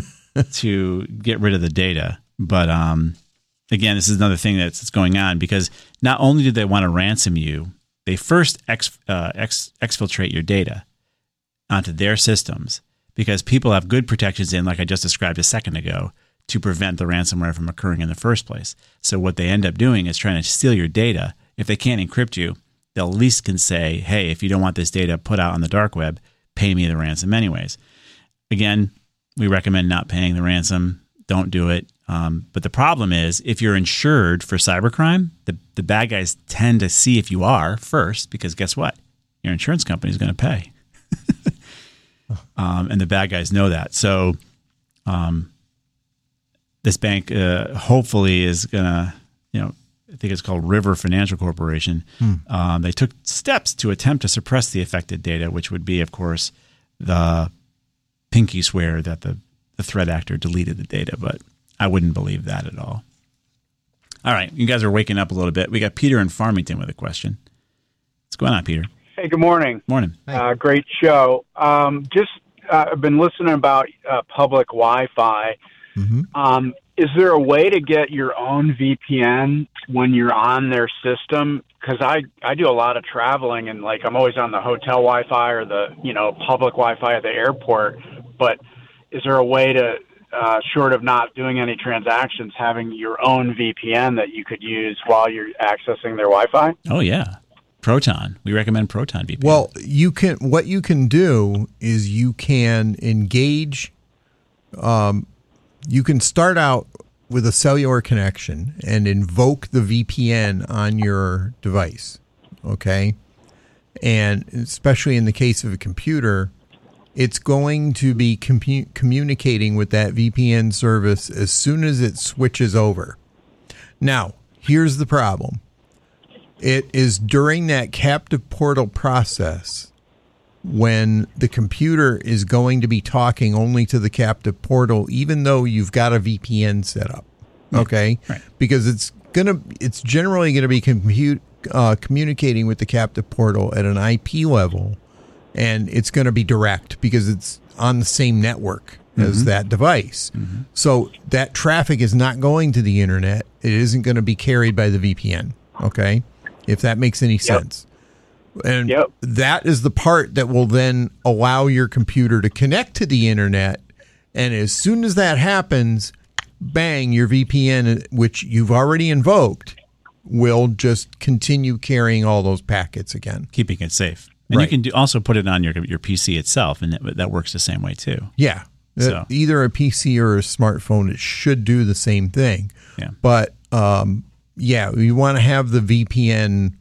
to get rid of the data. But um, again, this is another thing that's, that's going on, because not only do they want to ransom you, they first ex, uh, ex, exfiltrate your data onto their systems, because people have good protections in, like I just described a second ago, to prevent the ransomware from occurring in the first place. So what they end up doing is trying to steal your data. If they can't encrypt you, they'll at least can say, hey, if you don't want this data put out on the dark web, pay me the ransom anyways. Again, we recommend not paying the ransom. Don't do it. Um, but the problem is, if you're insured for cybercrime, the, the bad guys tend to see if you are first, because guess what? Your insurance company is going to pay. um, and the bad guys know that. So um, this bank uh, hopefully is going to, you know, I think it's called River Financial Corporation. Hmm. Um, they took steps to attempt to suppress the affected data, which would be, of course, the pinky swear that the, the threat actor deleted the data. But I wouldn't believe that at all. All right. You guys are waking up a little bit. We got Peter in Farmington with a question. What's going on, Peter? Hey, good morning. Morning. Uh, great show. Um, just uh, I've been listening about uh, public Wi-Fi. Mm-hmm. Um, is there a way to get your own V P N when you're on their system? Because I, I do a lot of traveling, and like I'm always on the hotel Wi-Fi or the you know public Wi-Fi at the airport. But is there a way to Uh, short of not doing any transactions, having your own V P N that you could use while you're accessing their Wi-Fi? Oh, yeah. Proton. We recommend Proton V P N. Well, you can. What you can do is you can engage. Um, you can start out with a cellular connection and invoke the V P N on your device. Okay, and especially in the case of a computer, it's going to be commu- communicating with that V P N service as soon as it switches over. Now, here's the problem. It is during that captive portal process when the computer is going to be talking only to the captive portal, even though you've got a V P N set up. Okay? Right. Because it's gonna, it's generally going to be compute, uh, communicating with the captive portal at an I P level. And it's going to be direct because it's on the same network as Mm-hmm. that device. Mm-hmm. So that traffic is not going to the internet. It isn't going to be carried by the V P N. Okay? If that makes any sense. And Yep. that is the part that will then allow your computer to connect to the internet. And as soon as that happens, bang, your V P N, which you've already invoked, will just continue carrying all those packets again. Keeping it safe. And Right. you can do, also put it on your your P C itself, and that, that works the same way too. Yeah. So. Uh, either a P C or a smartphone, it should do the same thing. Yeah. But, um, yeah, you want to have the V P N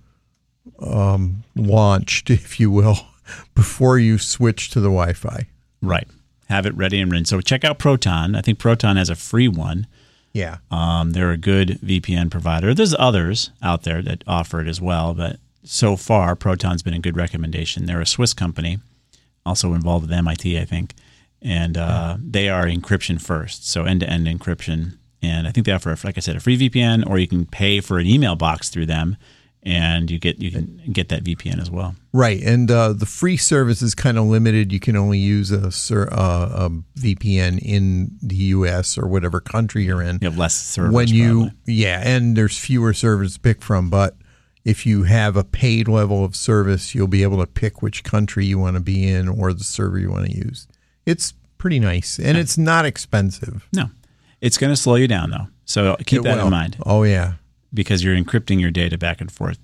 um, launched, if you will, before you switch to the Wi-Fi. Right. Have it ready and ready. So check out Proton. I think Proton has a free one. Yeah. Um, they're a good V P N provider. There's others out there that offer it as well, but so far, Proton's been a good recommendation. They're a Swiss company, also involved with M I T, I think, and uh, they are encryption first, so end-to-end encryption. And I think they offer, like I said, a free V P N, or you can pay for an email box through them, and you get you can get that V P N as well. Right, and uh, the free service is kind of limited. You can only use a, uh, a V P N in the U S or whatever country you're in. You have less servers. When you, probably. yeah, and there's fewer servers to pick from, but if you have a paid level of service, you'll be able to pick which country you want to be in or the server you want to use. It's pretty nice, and it's not expensive. No. It's going to slow you down, though. So keep It that will. in mind. Oh, yeah. Because you're encrypting your data back and forth.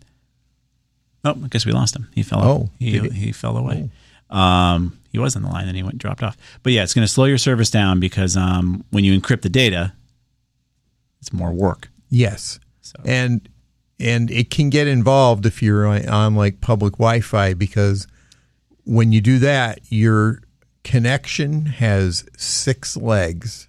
Oh, I guess we lost him. He fell. Oh, he, did he fell away. Oh. Um, he was on the line, and he went dropped off. But yeah, it's going to slow your service down because um, when you encrypt the data, it's more work. Yes, so. and and it can get involved if you're on, on like public Wi-Fi, because when you do that, your connection has six legs.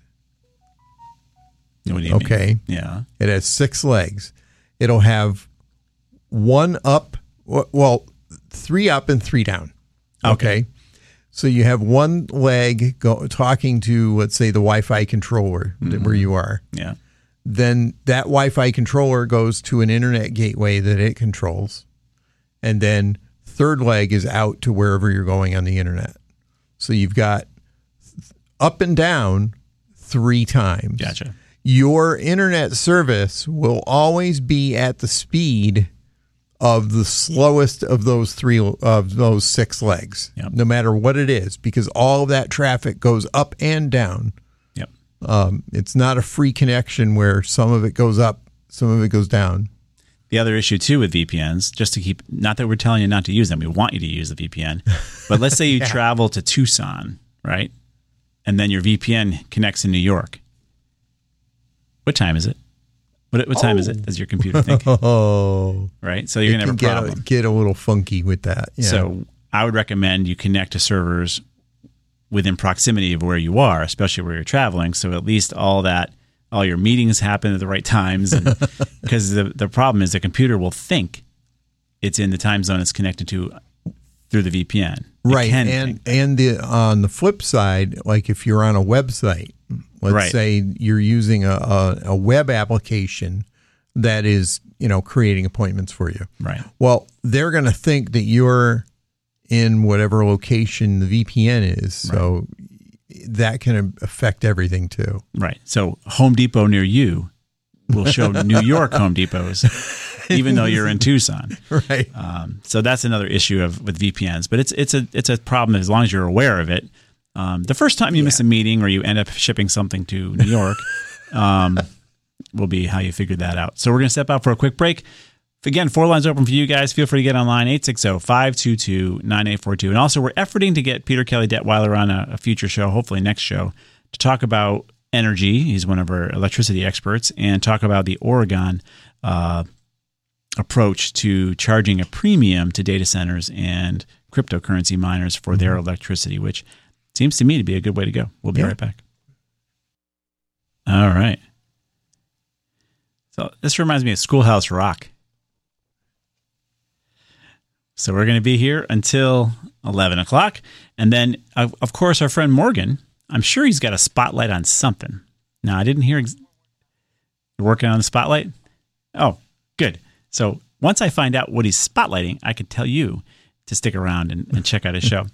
What do you okay. mean? Yeah. It has six legs. It'll have one up, well, three up and three down. Okay. okay. So you have one leg go, talking to, let's say, the Wi-Fi controller mm-hmm. where you are. Yeah. Then that Wi-Fi controller goes to an internet gateway that it controls. And then third leg is out to wherever you're going on the internet. So you've got up and down three times. Gotcha. Your internet service will always be at the speed of the slowest of those three of those six legs, yep. no matter what it is, because all of that traffic goes up and down. Yep. Um, it's not a free connection where some of it goes up, some of it goes down. The other issue too with V P Ns, just to keep, not that we're telling you not to use them, we want you to use the V P N, but let's say you yeah. travel to Tucson, right? And then your V P N connects in New York. what time is it? What what time oh. is it? Does your computer think? Oh, right. So you're it gonna have a get problem. A, get a little funky with that. Yeah. So I would recommend you connect to servers within proximity of where you are, especially where you're traveling. So at least all that, all your meetings happen at the right times. Because the, the problem is the computer will think it's in the time zone it's connected to through the V P N. It right. And think. and the, on the flip side, like if you're on a website, let's right. say you're using a, a, a web application that is, you know, creating appointments for you. Right. Well, they're going to think that you're in whatever location the V P N is. So right. that can affect everything too. Right. So Home Depot near you will show New York Home Depots, even though you're in Tucson. Right. Um, so that's another issue of with V P Ns. But it's it's a it's a problem as long as you're aware of it. Um, the first time you yeah. miss a meeting or you end up shipping something to New York um, will be how you figure that out. So we're going to step out for a quick break. Again, four lines open for you guys. Feel free to get online, eight six zero, five two two, nine eight four two. And also, we're efforting to get Peter Kelly Detweiler on a, a future show, hopefully next show, to talk about energy. He's one of our electricity experts, and talk about the Oregon uh, approach to charging a premium to data centers and cryptocurrency miners for their electricity, which seems to me to be a good way to go. We'll be yeah. right back. All right. So this reminds me of Schoolhouse Rock. So we're going to be here until eleven o'clock. And then, of, of course, our friend Morgan, I'm sure he's got a spotlight on something. Now, I didn't hear... Ex- You're working on the spotlight? Oh, good. So once I find out what he's spotlighting, I can tell you to stick around and, and check out his show.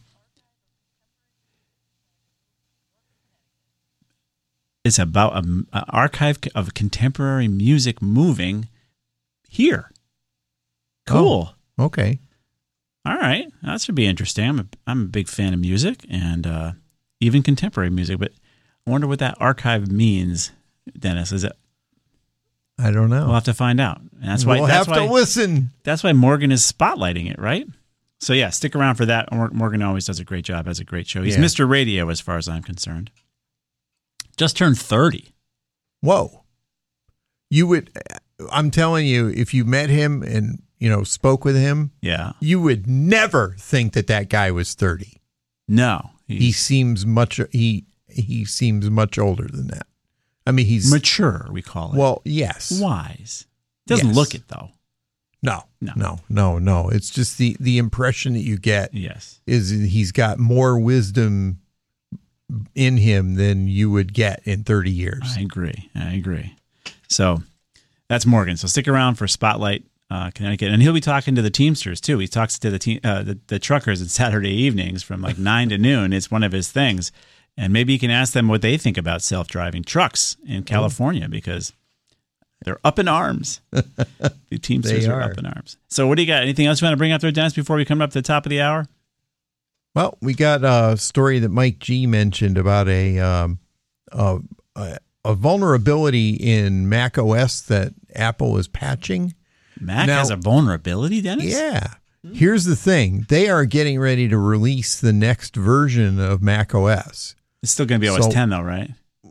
It's about an archive of contemporary music moving here. Cool. Oh, okay. All right. That should be interesting. I'm a, I'm a big fan of music and uh, even contemporary music, but I wonder what that archive means, Dennis. Is it? I don't know. We'll have to find out. And that's why we'll that's have why, to listen. That's why Morgan is spotlighting it, right? So yeah, stick around for that. Morgan always does a great job, has a great show. He's yeah. Mister Radio as far as I'm concerned. Just turned thirty. Whoa. You would, I'm telling you, if you met him and, you know, spoke with him, yeah, you would never think that that guy was thirty. No. He seems much, he, he seems much older than that. I mean, he's mature, we call it. Well, yes. Wise. Doesn't yes. look it though. No, no, no, no, no. It's just the, the impression that you get yes. is he's got more wisdom in him than you would get in thirty years. I agree. I agree. So that's Morgan. So stick around for Spotlight uh, Connecticut. And he'll be talking to the Teamsters too. He talks to the, te- uh, the, the truckers on Saturday evenings from like nine to noon. It's one of his things. And maybe you can ask them what they think about self-driving trucks in California because they're up in arms. The Teamsters are. are up in arms. So what do you got? Anything else you want to bring up there, Dennis, before we come up to the top of the hour? Well, we got a story that Mike G mentioned about a um, a, a vulnerability in Mac O S that Apple is patching. Mac now, has a vulnerability, Dennis? Yeah. Here's the thing. They are getting ready to release the next version of Mac O S. It's still going to be O S so, ten, though, right?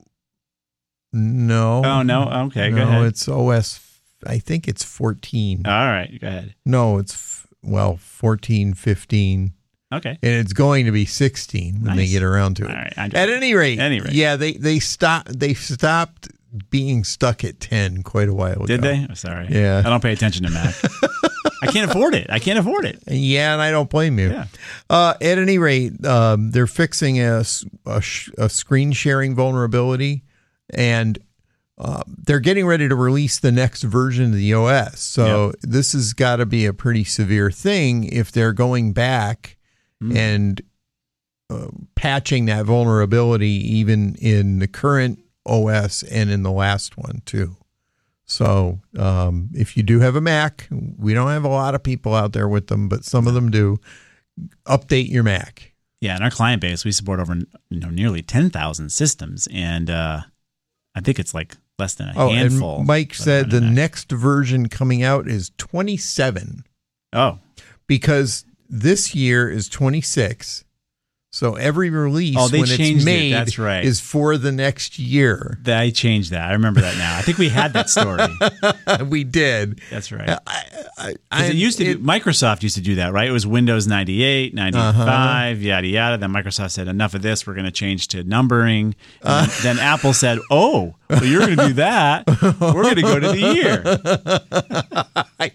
No. Oh, no? Okay, no, go ahead. No, it's O S, I think it's fourteen. All right, go ahead. No, it's, well, fourteen, fifteen. Okay. And it's going to be sixteen when nice. they get around to it. All right. At any rate, any rate. yeah, they they stopped they stopped being stuck at ten quite a while ago. Did they? Oh, sorry. Yeah. I don't pay attention to Mac. I can't afford it. I can't afford it. Yeah, and I don't blame you. Yeah. Uh, at any rate, um, they're fixing a, a, a screen sharing vulnerability, and uh, they're getting ready to release the next version of the O S. So yep. this has got to be a pretty severe thing if they're going back mm. and uh, patching that vulnerability even in the current O S and in the last one too. So um, if you do have a Mac, we don't have a lot of people out there with them, but some of them do, update your Mac. Yeah, in our client base, we support over you know nearly ten thousand systems, and uh, I think it's like less than a oh, handful. And Mike said the next version coming out is twenty-seven. Oh. Because this year is twenty-six. So every release Oh, they when it's changed it. made That's right. is for the next year. They changed that. I remember that now. I think we had that story. We did. That's right. I, I, 'Cause it used to it- be, Microsoft used to do that, right? It was Windows ninety-eight, ninety-five, yada, yada. Then Microsoft said, enough of this. We're going to change to numbering. And Uh. then, then Apple said, oh, well, you're going to do that. We're going to go to the year. I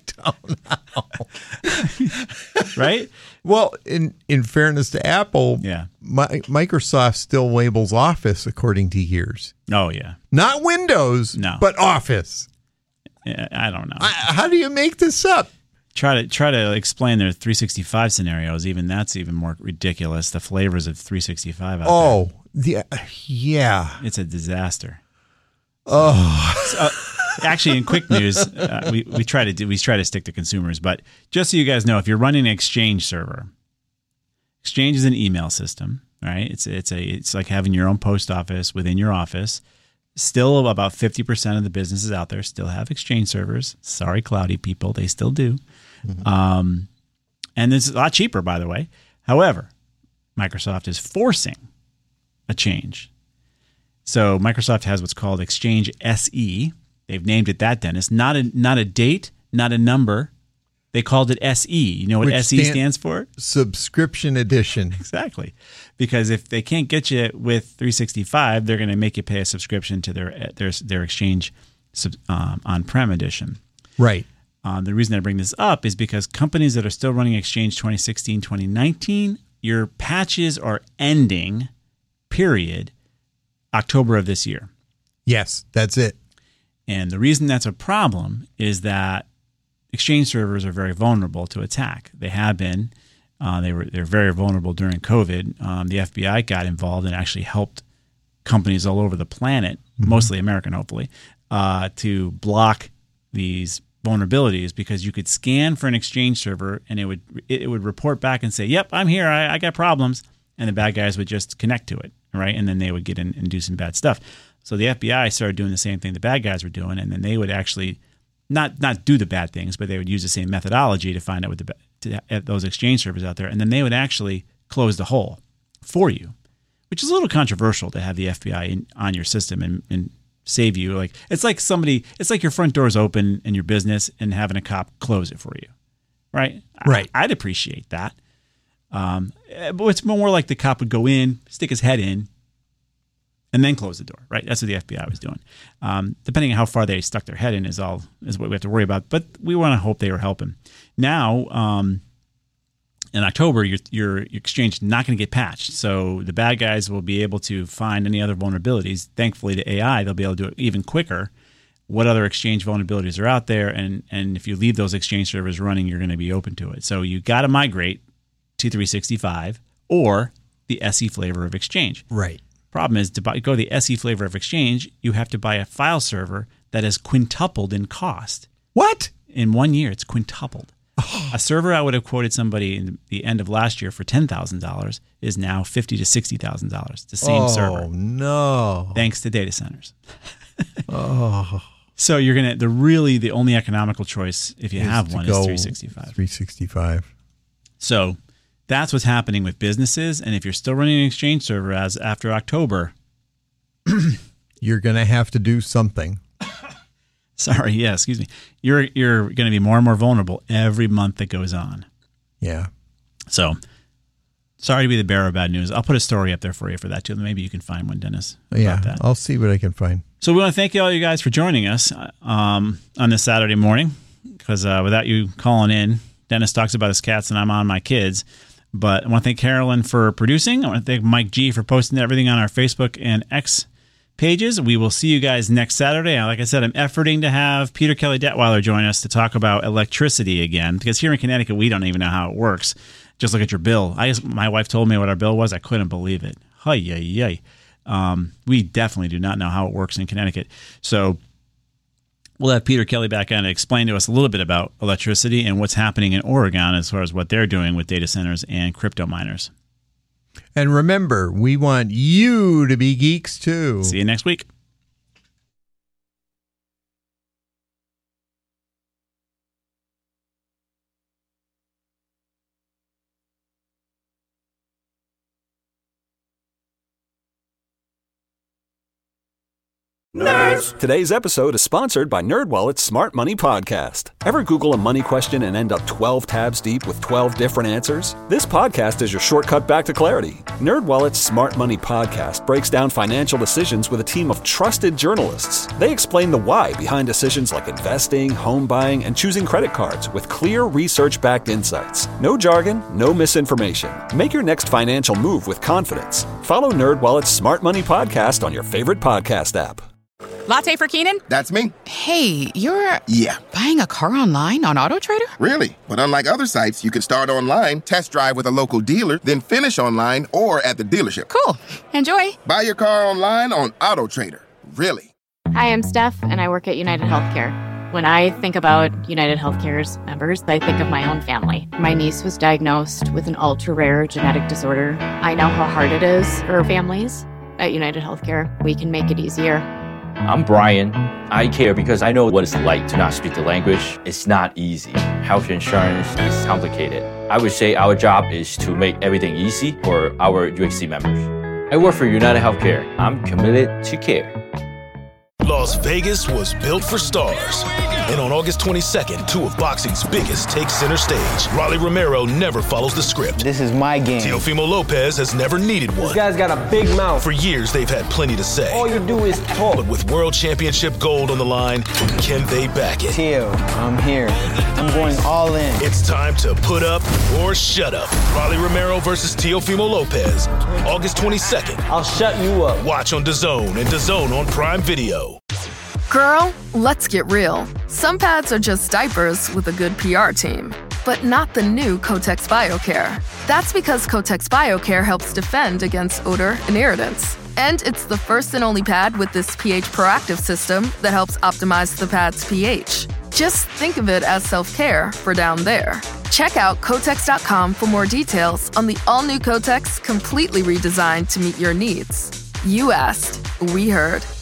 don't know. Right? Well, in, in fairness to Apple, yeah. Mi- Microsoft still labels Office according to years. Oh, yeah. Not Windows, No. but Office. Yeah, I don't know. I, how do you make this up? Try to try to explain their three sixty-five scenarios. Even that's even more ridiculous. The flavors of three sixty-five out Oh, the yeah. there. It's a disaster. Oh. So, uh, actually, in quick news, uh, we we try to do we try to stick to consumers. But just so you guys know, if you're running an Exchange server, Exchange is an email system, right? It's it's a it's like having your own post office within your office. Still, about fifty percent of the businesses out there still have Exchange servers. Sorry, cloudy people, they still do. Mm-hmm. Um, and it's a lot cheaper, by the way. However, Microsoft is forcing a change. So Microsoft has what's called Exchange S E. They've named it that, Dennis. Not a not a date, not a number. They called it S E. You know what Which S E stand- stands for? Subscription edition. Exactly. Because if they can't get you with three sixty-five, they're going to make you pay a subscription to their their their Exchange um, on-prem edition. Right. Um, the reason I bring this up is because companies that are still running Exchange twenty sixteen, twenty nineteen, your patches are ending, period, October of this year. Yes, that's it. And the reason that's a problem is that Exchange servers are very vulnerable to attack. They have been. Uh, they were they're very vulnerable during COVID. Um, the F B I got involved and actually helped companies all over the planet, mm-hmm. mostly American, hopefully, uh, to block these vulnerabilities because you could scan for an Exchange server and it would it would report back and say, "Yep, I'm here. I, I got problems," and the bad guys would just connect to it, right? And then they would get in and do some bad stuff. So the F B I started doing the same thing the bad guys were doing, and then they would actually not not do the bad things, but they would use the same methodology to find out what the to, at those Exchange servers out there, and then they would actually close the hole for you, which is a little controversial to have the F B I in, on your system and, and save you. Like it's like somebody, it's like your front door's open in your business and having a cop close it for you, right? Right. I, I'd appreciate that, um, but it's more like the cop would go in, stick his head in, and then close the door, right? That's what the F B I was doing. Um, depending on how far they stuck their head in is all is what we have to worry about. But we want to hope they were helping. Now, um, in October, your, your your Exchange is not going to get patched, so the bad guys will be able to find any other vulnerabilities. Thankfully, to A I, they'll be able to do it even quicker. What other Exchange vulnerabilities are out there, and and if you leave those Exchange servers running, you're going to be open to it. So you got to migrate to three sixty-five or the S E flavor of Exchange. Right. Problem is, to buy, go the S E flavor of Exchange, you have to buy a file server that is quintupled in cost. What? In one year, it's quintupled. A server I would have quoted somebody in the end of last year for ten thousand dollars is now fifty thousand dollars to sixty thousand dollars. The same oh, server. Oh, no. Thanks to data centers. oh. So you're going to, the really, the only economical choice, if you Is have to one, go is three sixty-five. three sixty-five. So that's what's happening with businesses. And if you're still running an Exchange server as after October, you're going to have to do something. Sorry, yeah, excuse me. You're you're going to be more and more vulnerable every month that goes on. Yeah. So, sorry to be the bearer of bad news. I'll put a story up there for you for that too. Maybe you can find one, Dennis. Yeah, about that. I'll see what I can find. So we want to thank you all you guys for joining us um, on this Saturday morning, because uh, without you calling in, Dennis talks about his cats and I'm on my kids. But I want to thank Carolyn for producing. I want to thank Mike G for posting everything on our Facebook and X pages. We will see you guys next Saturday. Like I said, I'm efforting to have Peter Kelly Detweiler join us to talk about electricity again, because here in Connecticut, we don't even know how it works. Just look at your bill. I just, my wife told me what our bill was. I couldn't believe it. Hi, yay, yay. Um, we definitely do not know how it works in Connecticut. So we'll have Peter Kelly back on to explain to us a little bit about electricity and what's happening in Oregon as far as what they're doing with data centers and crypto miners. And remember, we want you to be geeks too. See you next week. Nerds! Today's episode is sponsored by NerdWallet's Smart Money Podcast. Ever Google a money question and end up twelve tabs deep with twelve different answers? This podcast is your shortcut back to clarity. NerdWallet's Smart Money Podcast breaks down financial decisions with a team of trusted journalists. They explain the why behind decisions like investing, home buying, and choosing credit cards with clear research-backed insights. No jargon, no misinformation. Make your next financial move with confidence. Follow NerdWallet's Smart Money Podcast on your favorite podcast app. Latte for Keenan? That's me. Hey, you're... Yeah. Buying a car online on AutoTrader? Really? But unlike other sites, you can start online, test drive with a local dealer, then finish online or at the dealership. Cool. Enjoy. Buy your car online on AutoTrader. Really? Hi, I'm Steph, and I work at United Healthcare. When I think about United Healthcare's members, I think of my own family. My niece was diagnosed with an ultra-rare genetic disorder. I know how hard it is for families. At United Healthcare, we can make it easier. I'm Brian. I care because I know what it's like to not speak the language. It's not easy. Health insurance is complicated. I would say our job is to make everything easy for our U H C members. I work for United Healthcare. I'm committed to care. Las Vegas was built for stars. And on August twenty-second, two of boxing's biggest take center stage. Rolly Romero never follows the script. This is my game. Teofimo Lopez has never needed one. This guy's got a big mouth. For years, they've had plenty to say. All you do is talk. But with world championship gold on the line, can they back it? Teo, I'm here. I'm going all in. It's time to put up or shut up. Rolly Romero versus Teofimo Lopez. August twenty-second. I'll shut you up. Watch on DAZN and DAZN on Prime Video. Girl, let's get real. Some pads are just diapers with a good P R team, but not the new Kotex BioCare. That's because Kotex BioCare helps defend against odor and irritants. And it's the first and only pad with this pH proactive system that helps optimize the pad's pH. Just think of it as self-care for down there. Check out Kotex dot com for more details on the all-new Kotex, completely redesigned to meet your needs. You asked, we heard.